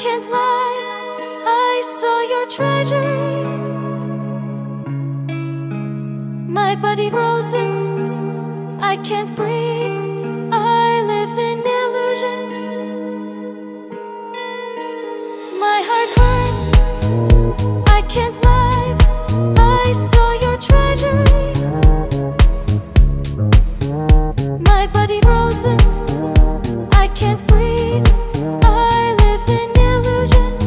can't lie, I saw your treasury. My body frozen, I can't breathe. I live in illusions. My heart hurts, I can't lie, I saw your treasury. My body frozen, I can't breathe. I live in illusions.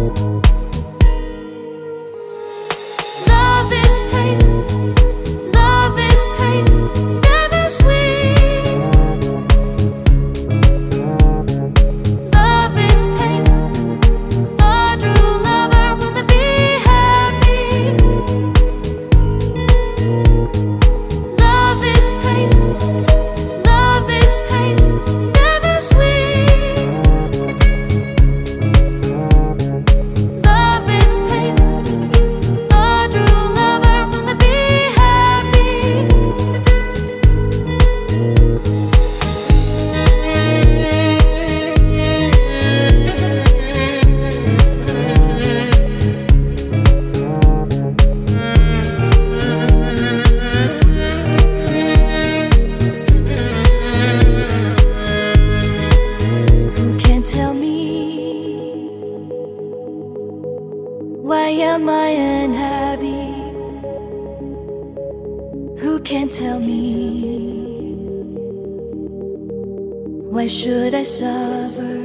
Love is pain, love is pain, never sweet. Love is pain, a true lover will be happy. Love is pain, love is pain, never sweet. Love is pain, a true lover will be happy. Who can tell me why am I unhappy? Who can tell me why should I suffer?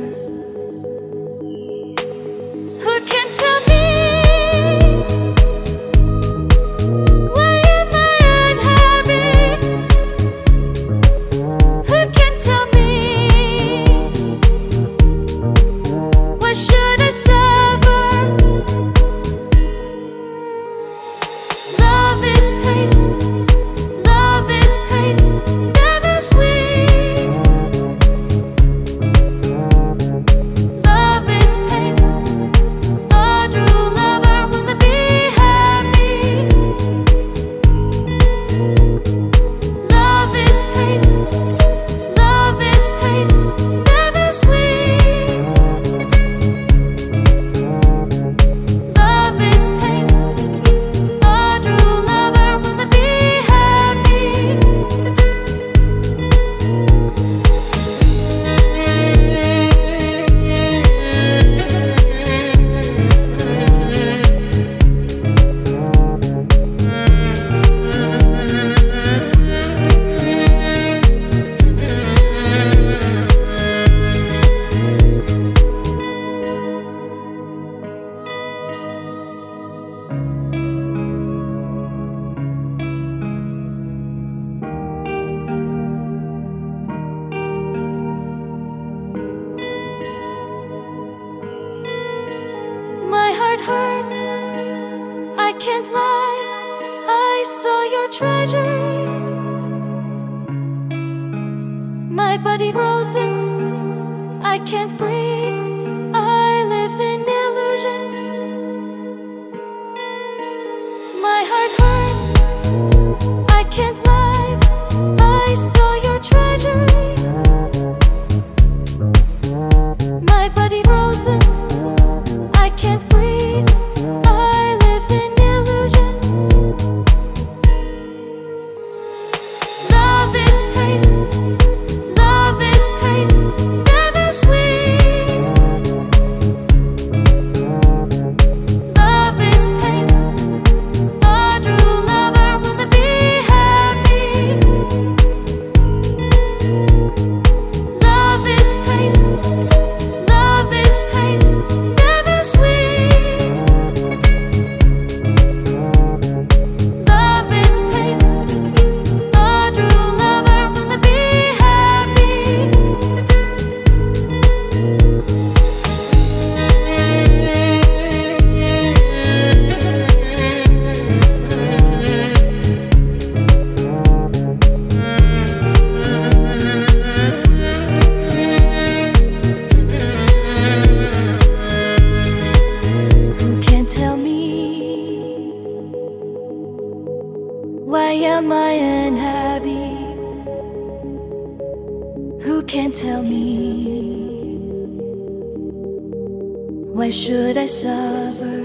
Who can tell me why am I unhappy? Who can tell me why should I suffer? Love is pain, love is pain, never sweet. Love is pain, a true lover will be happy. Love is pain, love is pain, never sweet. Love is pain, a true lover will be happy. My heart hurts, I can't lie, I saw your treasury. My body frozen, I can't breathe. I live in illusions. My heart hurts, I can't lie, I saw your treasury. My body frozen, I can't breathe. I live in illusions. Love is pain, love is pain, never sweet. Love is pain, a true lover will be happy. Love is pain, love is pain, never sweet. Love is pain, a true lover will be happy. Who can tell me why am I unhappy? Who can tell me Why should I suffer